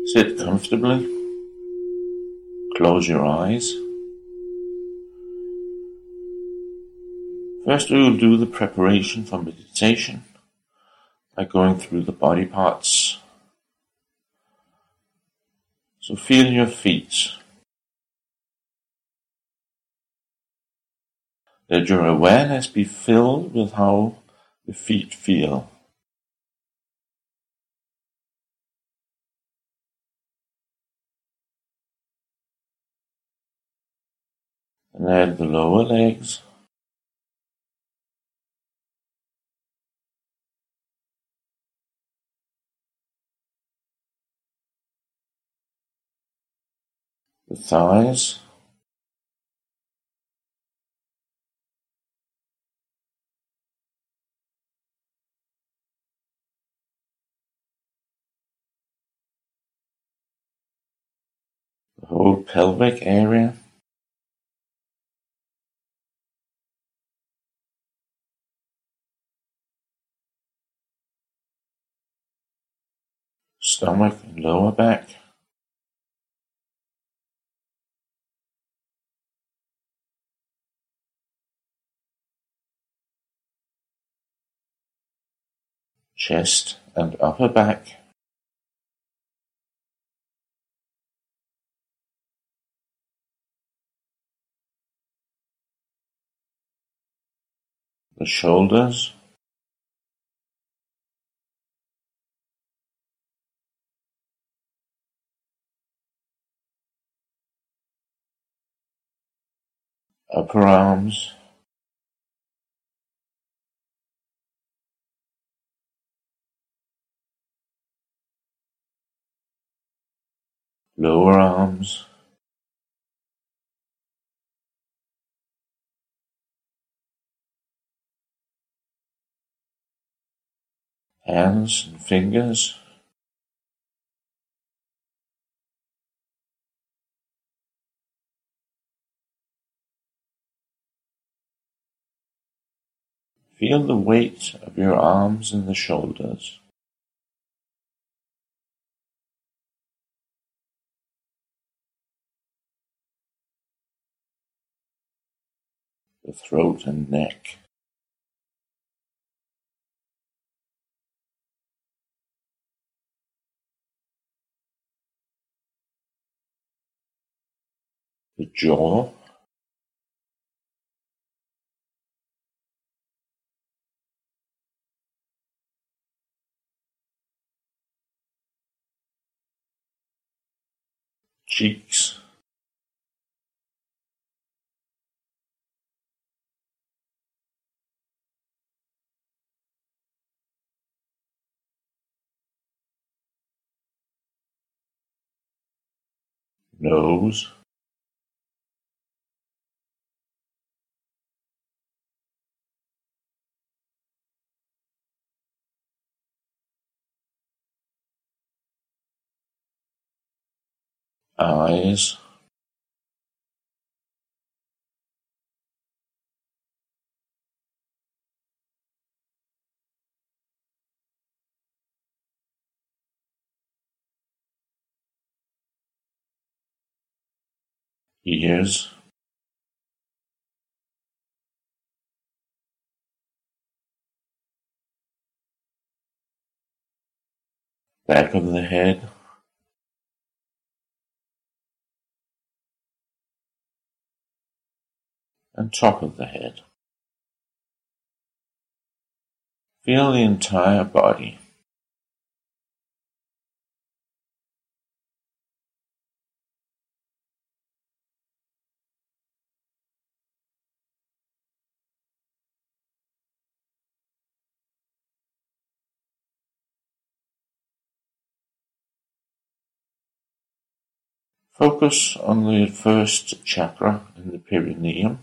Sit comfortably, close your eyes. First we will do the preparation for meditation by going through the body parts. So feel your feet. Let your awareness be filled with how the feet feel. And add the lower legs, the thighs, the whole pelvic area, stomach and lower back, chest and upper back, the shoulders, upper arms, lower arms, hands and fingers, feel the weight of your arms and the shoulders. The throat and neck. The jaw, cheeks, nose, eyes, ears, back of the head, and top of the head. Feel the entire body. Focus on the first chakra in the perineum.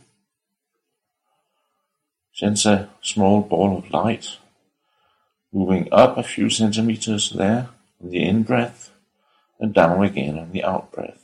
Sense a small ball of light moving up a few centimeters there on the in-breath and down again on the out-breath.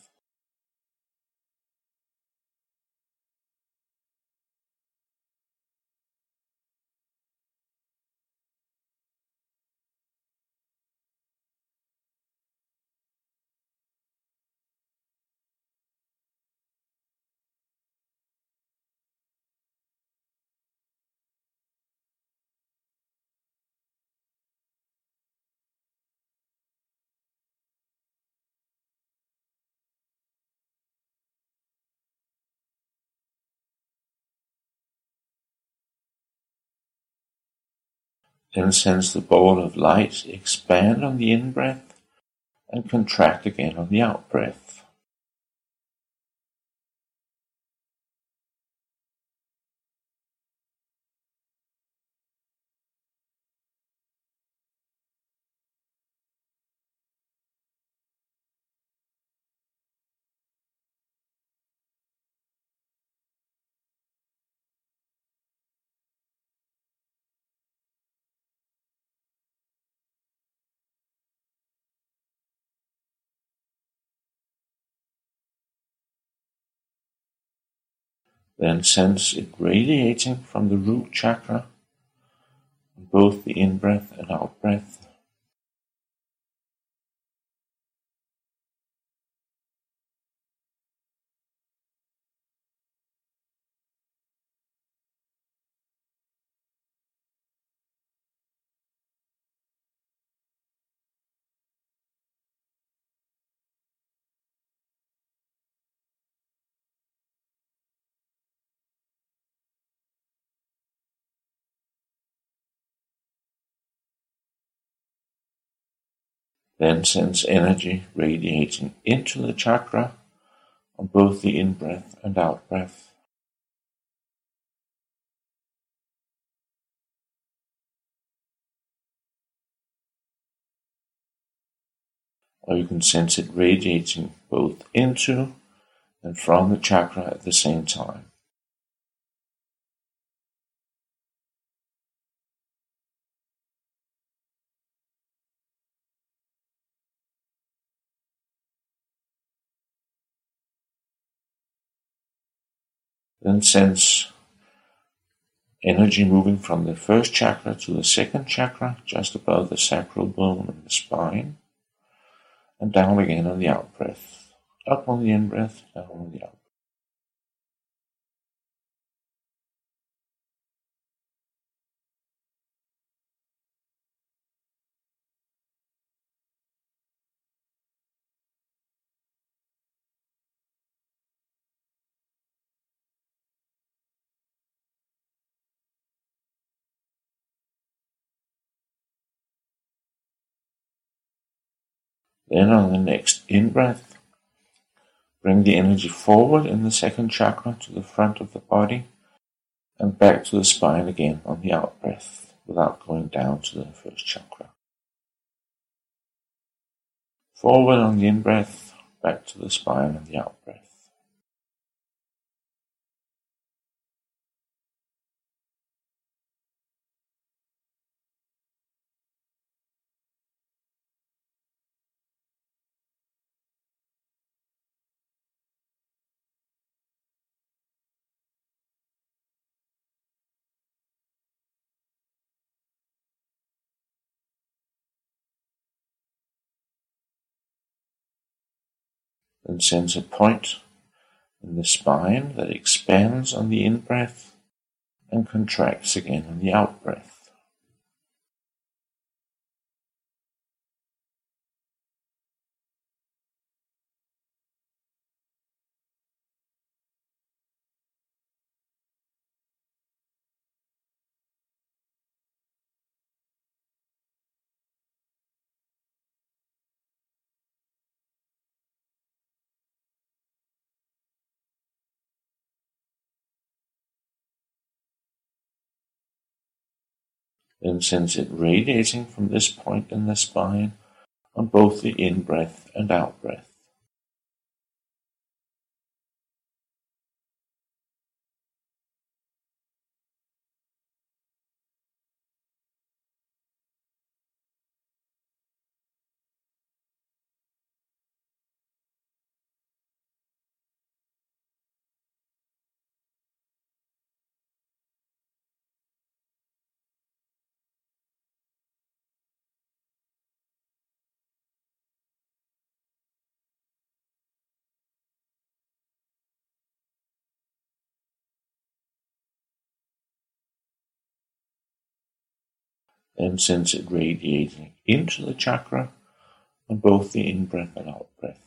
Then sense the ball of light expand on the in-breath and contract again on the out-breath. Then sense it radiating from the root chakra on both the in-breath and out-breath. Then sense energy radiating into the chakra on both the in-breath and out-breath. Or you can sense it radiating both into and from the chakra at the same time. Then sense energy moving from the first chakra to the second chakra, just above the sacral bone and the spine, and down again on the out-breath. Up on the in-breath, down on the out-breath. Then on the next in-breath, bring the energy forward in the second chakra to the front of the body and back to the spine again on the out-breath without going down to the first chakra. Forward on the in-breath, back to the spine on the out-breath. Then sense a point in the spine that expands on the in-breath and contracts again on the out-breath. Then sense it radiating from this point in the spine on both the in-breath and out-breath. Then sense it radiating into the chakra on both the in-breath and out-breath.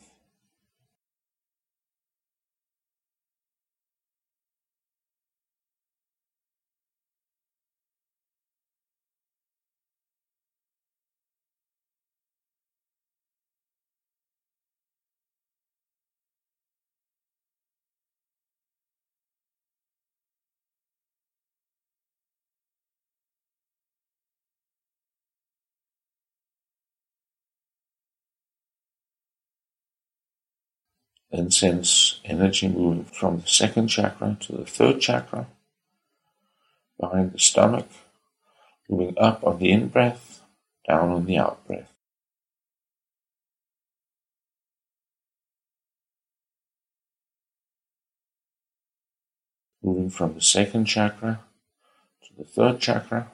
Then sense energy moving from the second chakra to the third chakra, behind the stomach, moving up on the in-breath, down on the out-breath. Moving from the second chakra to the third chakra,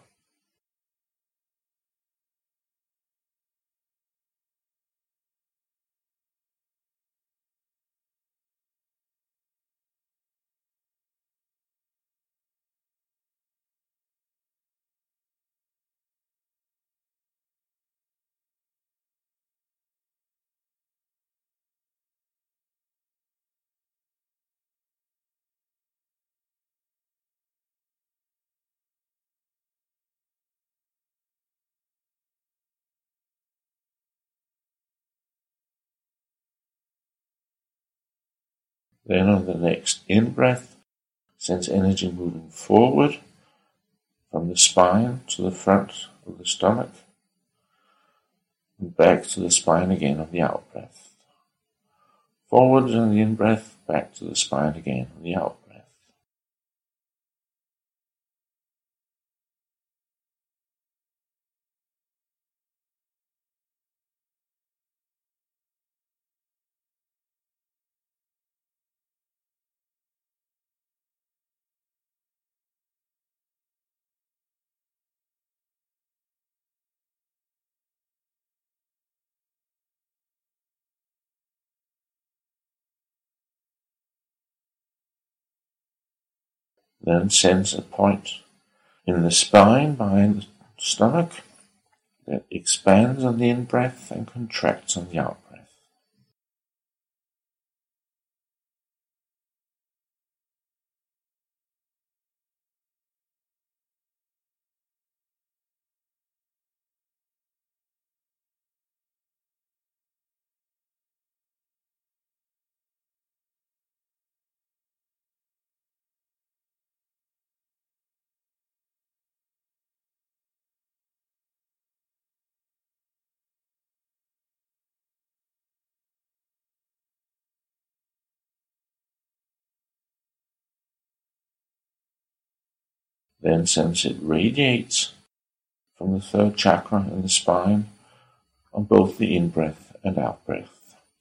then on the next in-breath, sense energy moving forward from the spine to the front of the stomach, and back to the spine again on the out-breath. Forwards on the in-breath, back to the spine again on the out-breath. Then sense a point in the spine behind the stomach that expands on the in-breath and contracts on the out-breath. Then sense it radiates from the third chakra in the spine on both the in-breath and out-breath.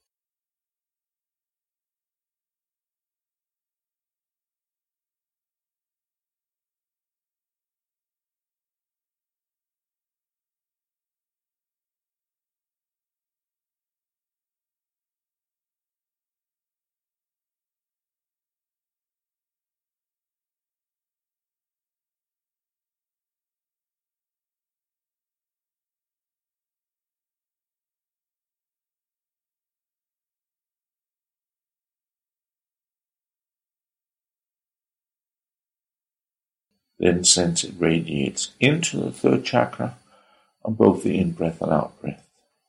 Then sense it radiates into the third chakra on both the in-breath and out-breath.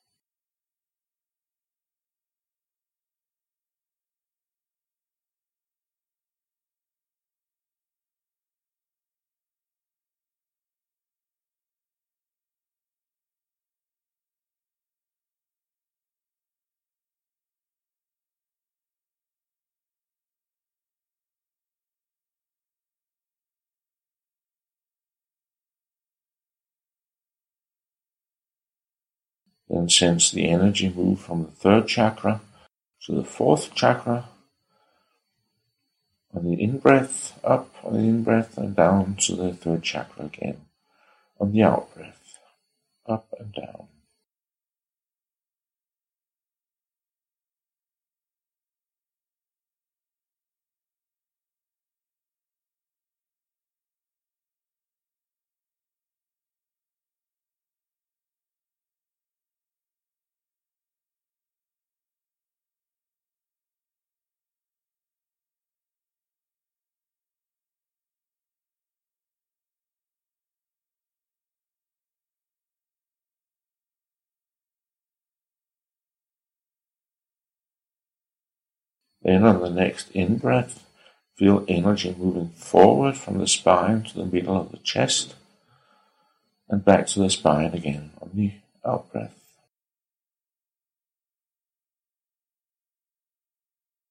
Then sense the energy move from the third chakra to the fourth chakra on the in-breath, up on the in-breath and down to the third chakra again on the out-breath, up and down. Then on the next in-breath, feel energy moving forward from the spine to the middle of the chest and back to the spine again on the out-breath.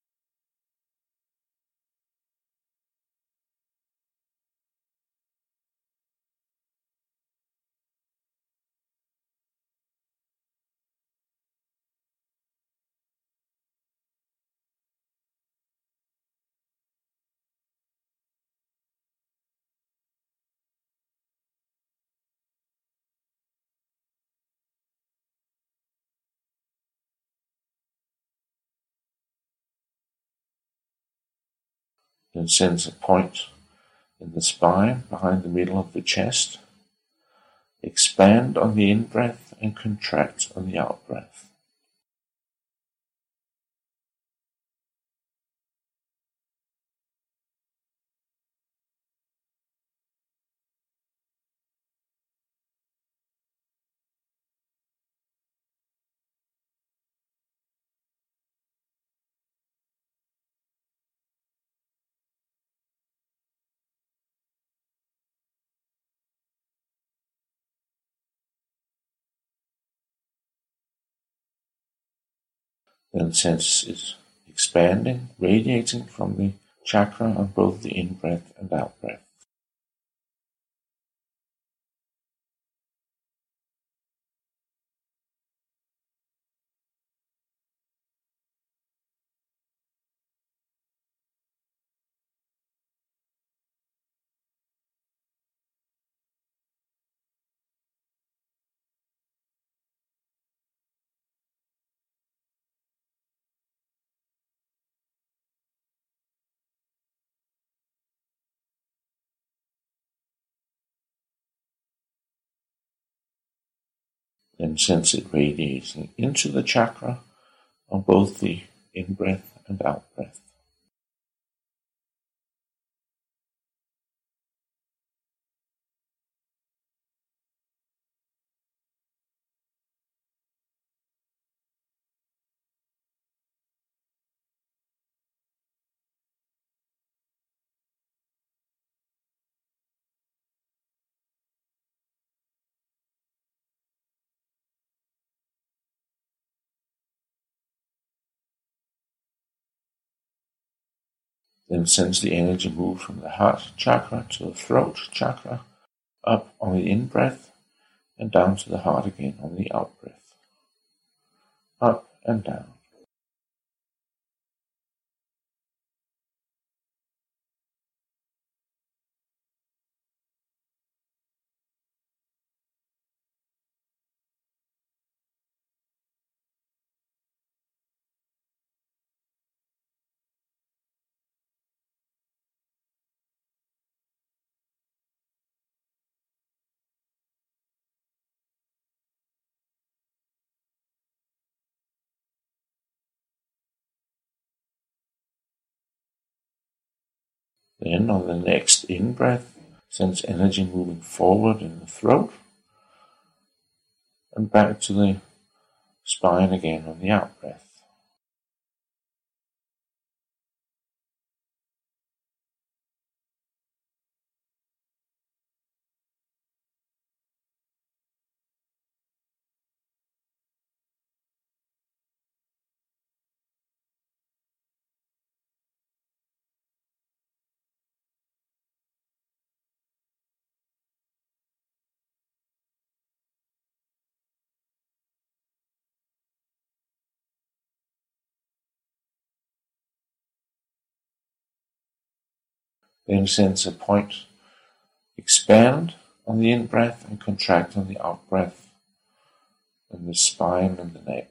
Then sense a point in the spine behind the middle of the chest. Expand on the in-breath and contract on the out-breath. Then sense it expanding, radiating from the chakra on both the in-breath and out-breath. Then sense it radiating into the chakra on both the in-breath and out-breath. Then sense the energy move from the heart chakra to the throat chakra, up on the in-breath and down to the heart again on the out-breath. Up and down. Then on the next in-breath, sense energy moving forward in the throat and back to the spine again on the out-breath. Then sense a point expand on the in-breath and contract on the out-breath in the spine and the neck.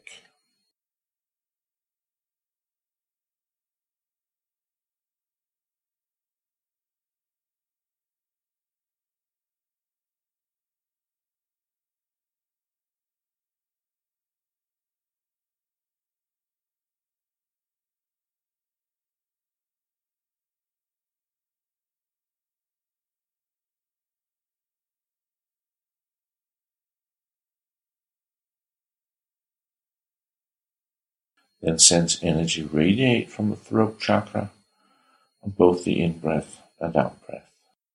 Then sense energy radiate from the throat chakra on both the in-breath and out-breath.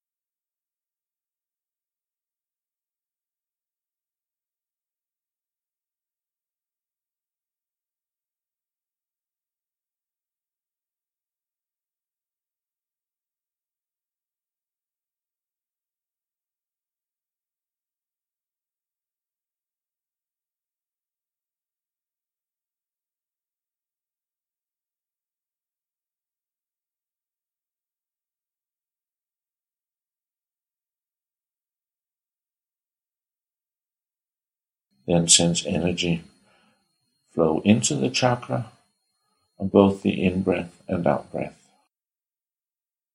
Then sense energy flow into the chakra on both the in-breath and out-breath.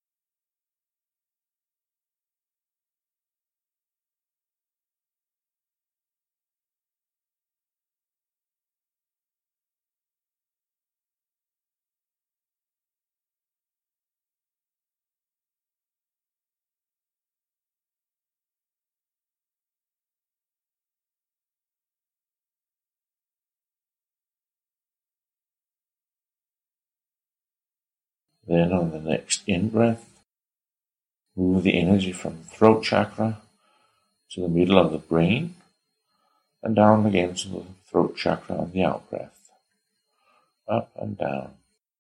Then on the next in-breath, move the energy from the throat chakra to the middle of the brain and down again to the throat chakra on the out-breath. Up and down.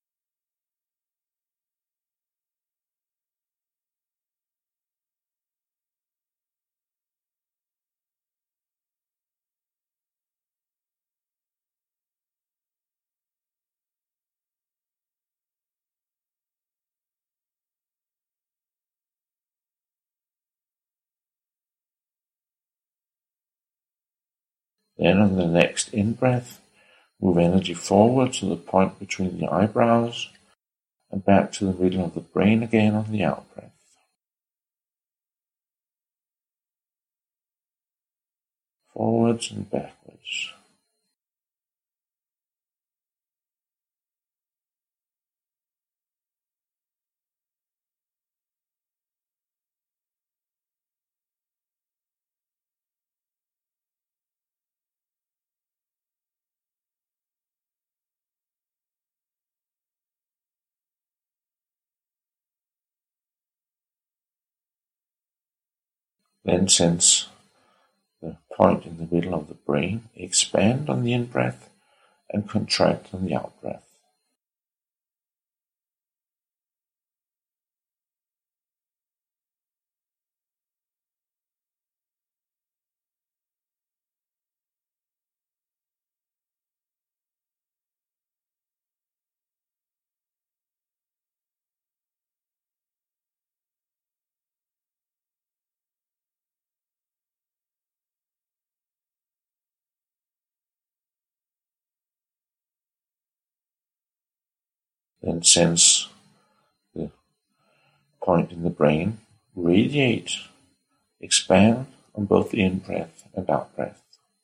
Then on the next in-breath, move energy forward to the point between the eyebrows and back to the middle of the brain again on the out-breath. Forwards and backwards. Then sense the point in the middle of the brain expand on the in-breath and contract on the out-breath. Then sense the point in the brain radiate, expand on both the in-breath and out-breath.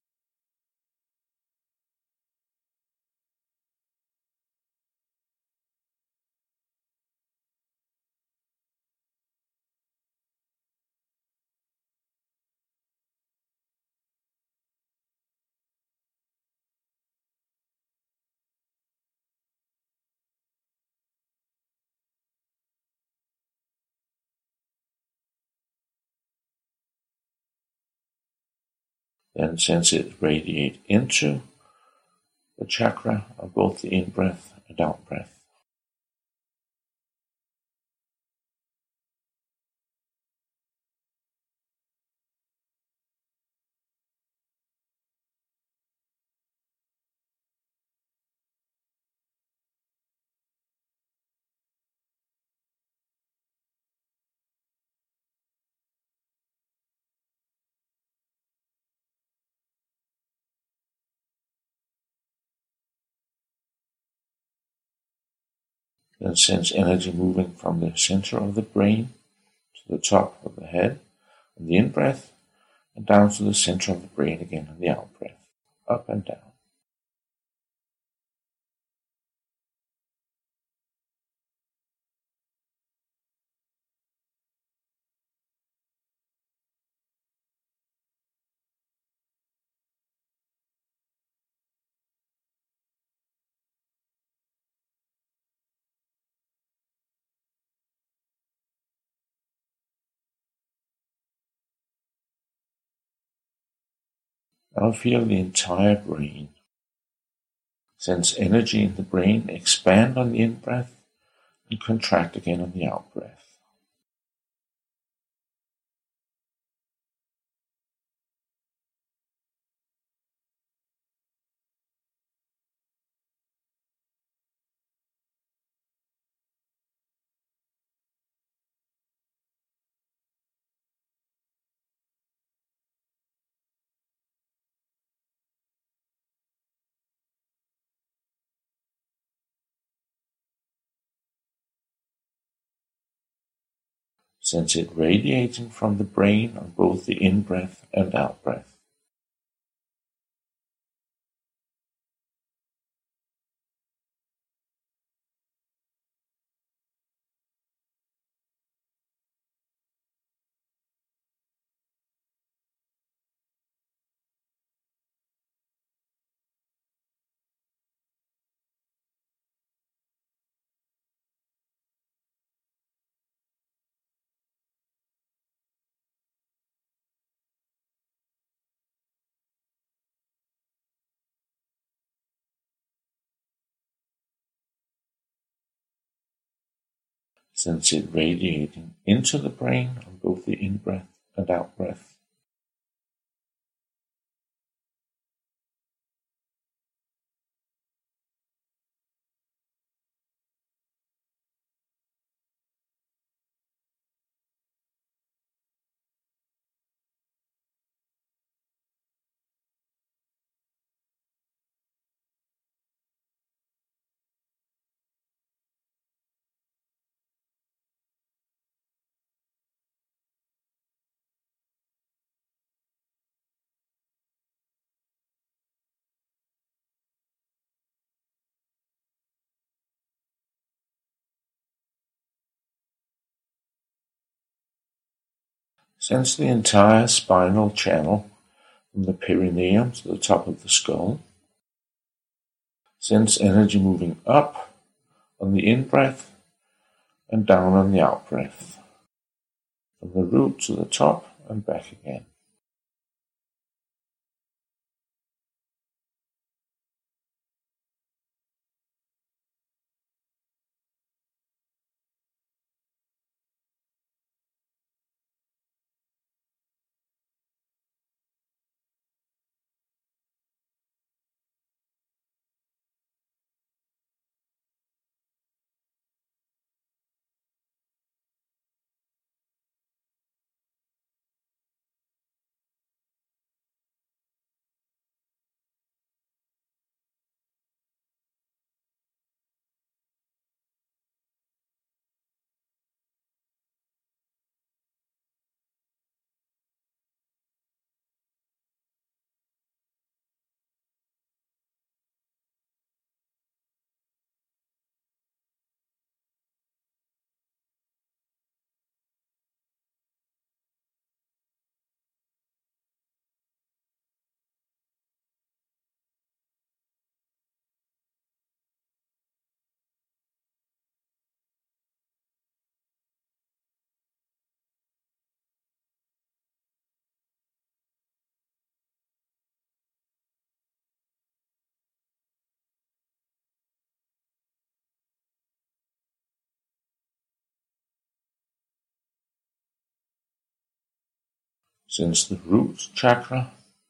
Then sense it radiate into the chakra on both the in-breath and out-breath. Then sense energy moving from the center of the brain to the top of the head on the in-breath and down to the center of the brain again on the out-breath. Up and down. Now feel the entire brain. Sense energy in the brain expand on the in-breath and contract again on the out-breath. Sense it radiating from the brain on both the in-breath and out-breath. Sense it radiating into the brain on both the in-breath and out-breath. Sense the entire spinal channel from the perineum to the top of the skull. Sense energy moving up on the in-breath and down on the out-breath, from the root to the top and back again. Sense the root chakra.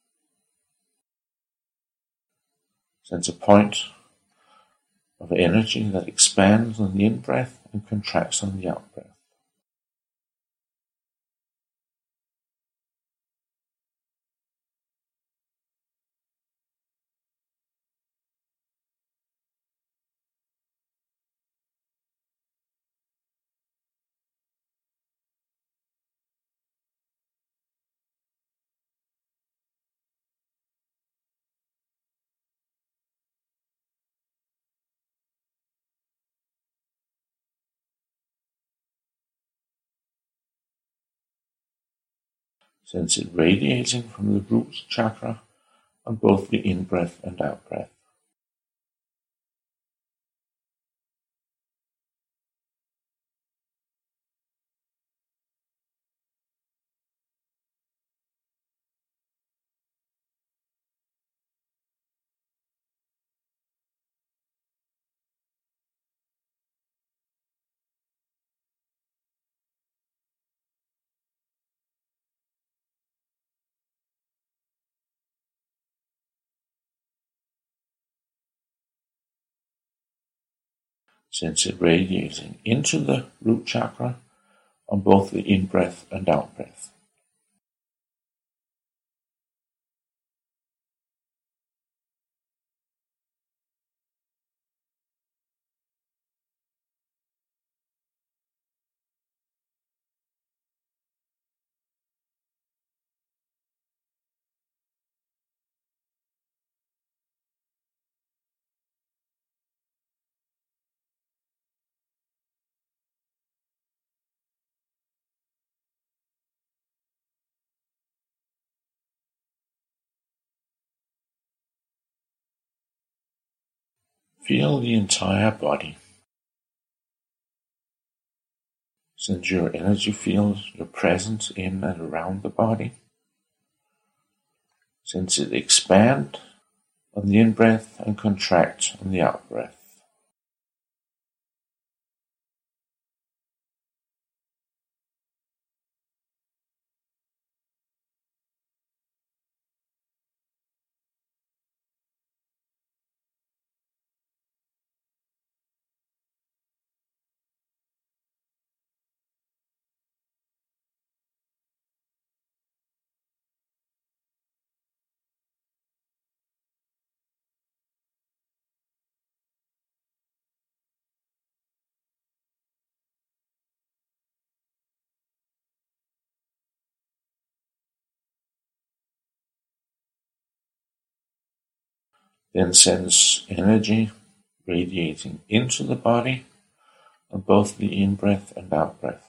Sense a point of energy that expands on the in-breath and contracts on the out-breath. Sense it radiating from the root chakra on both the in-breath and out-breath. Sense it radiating into the root chakra on both the in-breath and out-breath. Feel the entire body. Sense your energy field, your presence in and around the body. Sense it expand on the in-breath and contract on the out-breath. Then sense energy radiating into the body on both the in-breath and out-breath.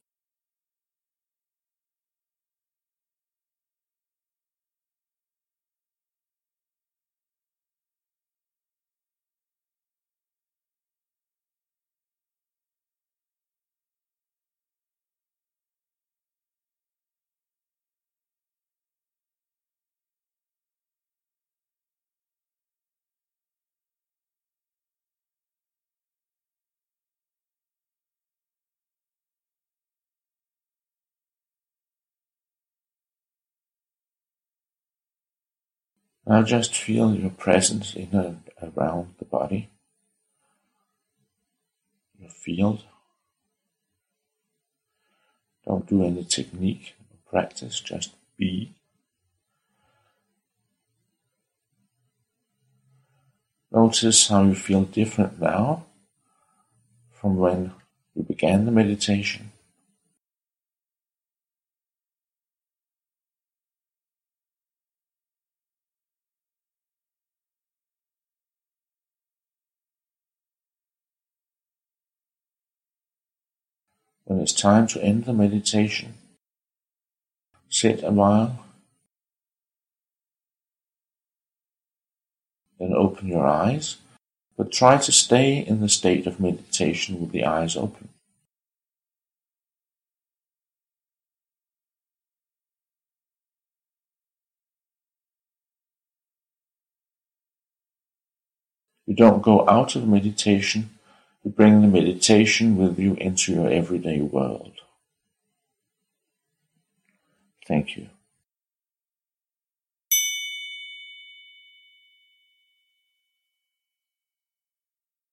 Now just feel your presence in and around the body, your field. Don't do any technique or practice, just be. Notice how you feel different now from when you began the meditation. When it's time to end the meditation, sit a while, then open your eyes, but try to stay in the state of meditation with the eyes open. You don't go out of meditation, you bring the meditation with you into your everyday world. Thank you.